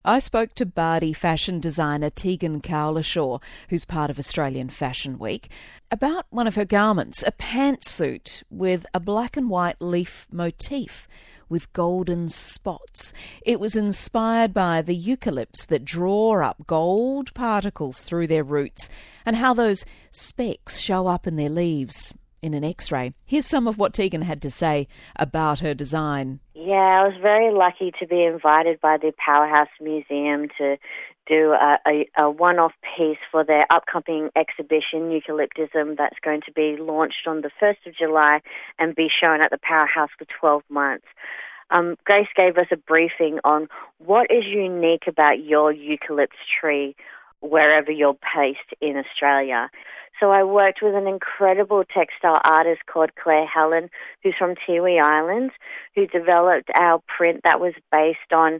I spoke to Bardi fashion designer Tegan Cowlishaw, who's part of Australian Fashion Week, about one of her garments, a pantsuit with a black and white leaf motif with golden spots. It was inspired by the eucalypts that draw up gold particles through their roots and how those specks show up in their leaves in an X-ray. Here's some of what Tegan had to say about her design. Yeah, I was very lucky to be invited by the Powerhouse Museum to do a one-off piece for their upcoming exhibition, Eucalyptism, that's going to be launched on the 1st of July and be shown at the Powerhouse for 12 months. Grace gave us a briefing on what is unique about your eucalypt tree wherever you're based in Australia. So I worked with an incredible textile artist called Claire Helen, who's from Tiwi Islands, who developed our print that was based on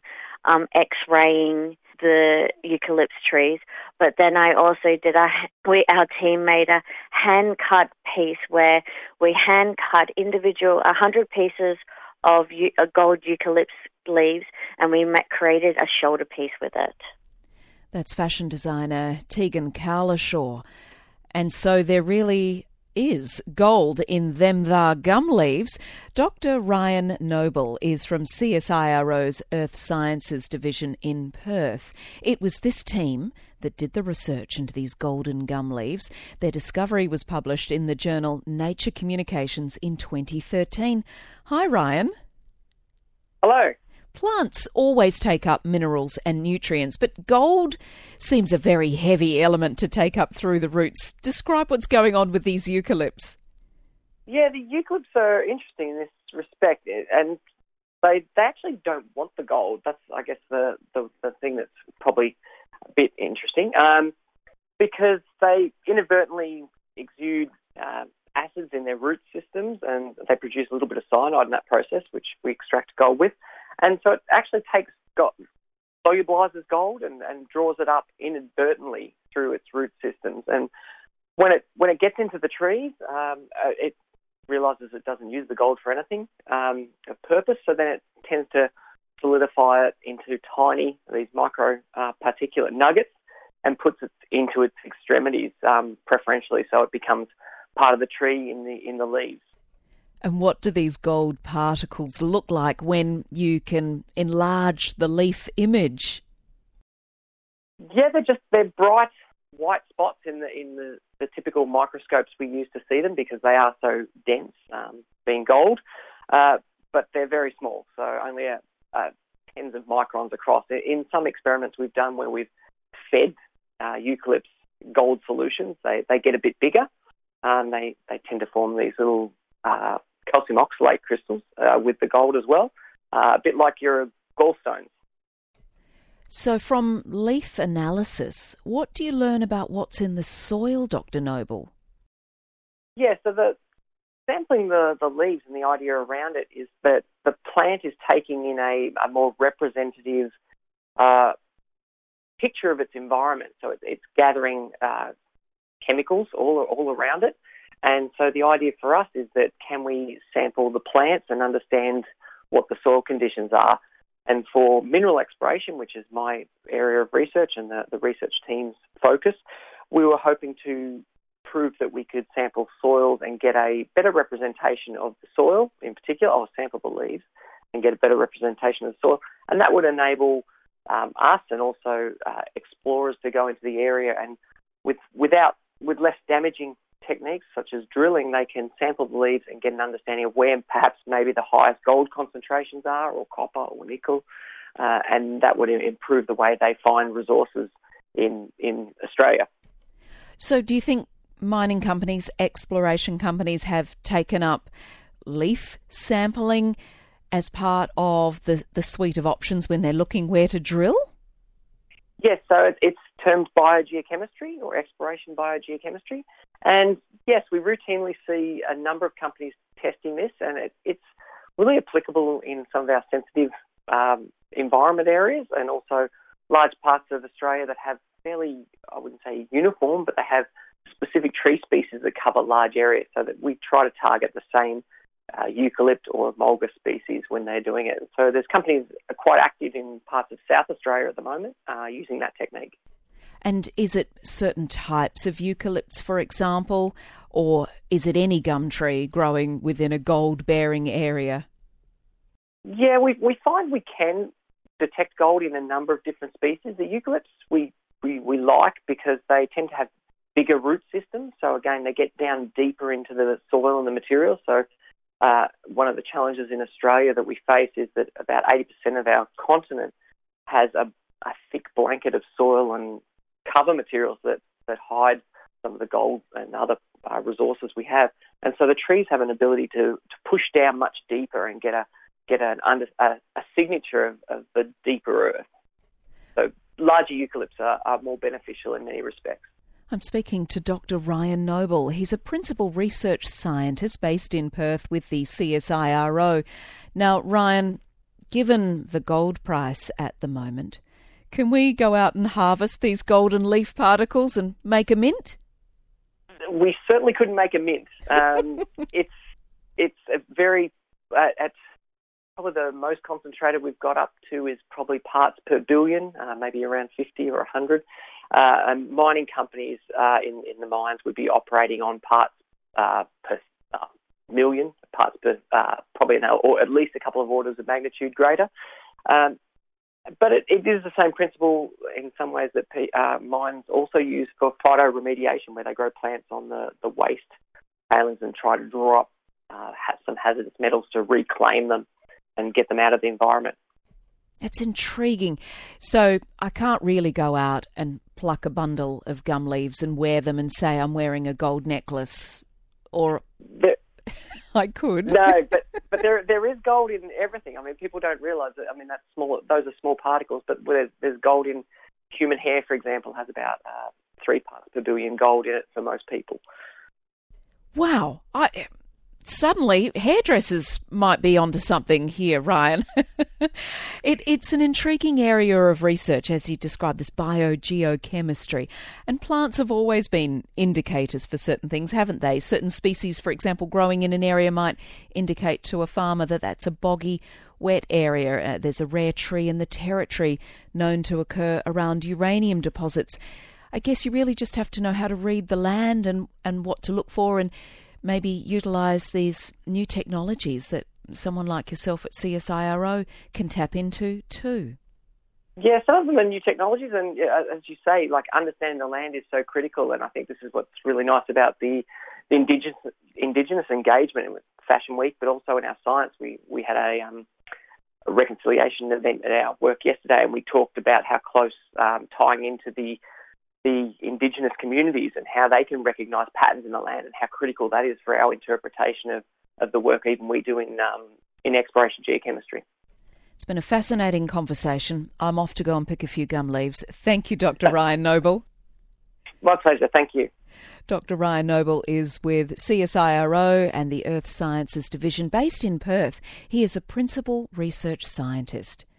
X-raying the eucalypt trees. But then I also did our team made a hand-cut piece where we hand-cut 100 pieces of gold eucalypt leaves, and we created a shoulder piece with it. That's fashion designer Tegan Cowlishaw. And so there really is gold in them thar gum leaves. Dr. Ryan Noble is from CSIRO's Earth Sciences Division in Perth. It was this team that did the research into these golden gum leaves. Their discovery was published in the journal Nature Communications in 2013. Hi, Ryan. Hello. Plants always take up minerals and nutrients, but gold seems a very heavy element to take up through the roots. Describe what's going on with these eucalypts. Yeah, the eucalypts are interesting in this respect, and they actually don't want the gold. That's, I guess, the thing that's probably a bit interesting, because they inadvertently exude acids in their root systems, and they produce a little bit of cyanide in that process, which we extract gold with. And so it actually solubilizes gold and draws it up inadvertently through its root systems. And when it gets into the trees, it realizes it doesn't use the gold for anything of purpose. So then it tends to solidify it into these micro particulate nuggets and puts it into its extremities preferentially, so it becomes part of the tree in the leaves. And what do these gold particles look like when you can enlarge the leaf image? Yeah, they're bright white spots in the typical microscopes we use to see them, because they are so dense, being gold. But they're very small, so only tens of microns across. In some experiments we've done where we've fed eucalypts gold solutions, they get a bit bigger. They tend to form these little calcium oxalate crystals with the gold as well, a bit like your gallstones. So from leaf analysis, what do you learn about what's in the soil, Dr. Noble? Yeah, so sampling the leaves, and the idea around it is that the plant is taking in a more representative picture of its environment. So it's gathering chemicals all around it. And so the idea for us is that can we sample the plants and understand what the soil conditions are? And for mineral exploration, which is my area of research and the research team's focus, we were hoping to prove that we could sample soils and get a better representation of the soil in particular, or sample the leaves and get a better representation of the soil. And that would enable us and also explorers to go into the area, and with less damaging techniques such as drilling, they can sample the leaves and get an understanding of where perhaps maybe the highest gold concentrations are, or copper or nickel, and that would improve the way they find resources in Australia. So do you think mining companies, exploration companies have taken up leaf sampling as part of the suite of options when they're looking where to drill? Yes, so it's termed biogeochemistry or exploration biogeochemistry. And yes, we routinely see a number of companies testing this, and it's really applicable in some of our sensitive environment areas, and also large parts of Australia that have fairly, I wouldn't say uniform, but they have specific tree species that cover large areas, so that we try to target the same eucalypt or mulga species when they're doing it. So there's companies quite active in parts of South Australia at the moment using that technique. And is it certain types of eucalypts, for example, or is it any gum tree growing within a gold-bearing area? Yeah, we find we can detect gold in a number of different species. The eucalypts we like because they tend to have bigger root systems. So again, they get down deeper into the soil and the material. So one of the challenges in Australia that we face is that about 80% of our continent has a thick blanket of soil and cover materials that hide some of the gold and other resources we have. And so the trees have an ability to push down much deeper and get a signature of the deeper earth. So larger eucalypts are more beneficial in many respects. I'm speaking to Dr. Ryan Noble. He's a principal research scientist based in Perth with the CSIRO. Now, Ryan, given the gold price at the moment, can we go out and harvest these golden leaf particles and make a mint? We certainly couldn't make a mint. It's a very at probably the most concentrated we've got up to is probably parts per billion, maybe around 50 or 100. And mining companies in the mines would be operating on parts per million, parts per probably or at least a couple of orders of magnitude greater. But it is the same principle in some ways that mines also use for phytoremediation, where they grow plants on the waste tailings and try to draw up some hazardous metals to reclaim them and get them out of the environment. It's intriguing. So I can't really go out and pluck a bundle of gum leaves and wear them and say I'm wearing a gold necklace, or I could. No, but there is gold in everything. I mean, people don't realise that. I mean, that's small. Those are small particles, but there's gold in human hair, for example, has about 3 parts per billion gold in it for most people. Wow. Suddenly, hairdressers might be onto something here, Ryan. It's an intriguing area of research, as you describe, this biogeochemistry. And plants have always been indicators for certain things, haven't they? Certain species, for example, growing in an area might indicate to a farmer that that's a boggy, wet area. There's a rare tree in the territory known to occur around uranium deposits. I guess you really just have to know how to read the land and what to look for, and maybe utilise these new technologies that someone like yourself at CSIRO can tap into too. Yeah, some of them are new technologies, and as you say, like understanding the land is so critical. And I think this is what's really nice about the Indigenous engagement with Fashion Week, but also in our science. We had a reconciliation event at our work yesterday, and we talked about how close tying into the Indigenous communities and how they can recognise patterns in the land and how critical that is for our interpretation of the work even we do in exploration geochemistry. It's been a fascinating conversation. I'm off to go and pick a few gum leaves. Thank you, Dr. Ryan Noble. My pleasure. Thank you. Dr. Ryan Noble is with CSIRO and the Earth Sciences Division based in Perth. He is a principal research scientist.